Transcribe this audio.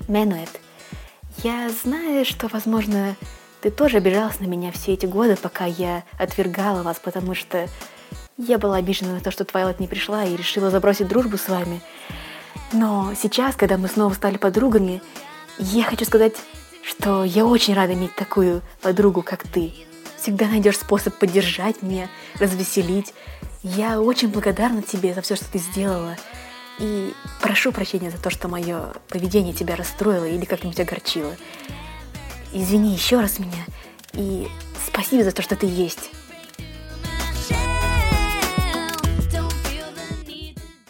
Менуэт, я знаю, что, возможно, ты тоже обижалась на меня все эти годы, пока я отвергала вас, потому что я была обижена на то, что Твайлайт не пришла и решила забросить дружбу с вами. Но сейчас, когда мы снова стали подругами, я хочу сказать, что я очень рада иметь такую подругу, как ты. Всегда найдешь способ поддержать меня, развеселить. Я очень благодарна тебе за все, что ты сделала. И прошу прощения за то, что мое поведение тебя расстроило или как-нибудь огорчило. Извини еще раз меня. И спасибо за то, что ты есть.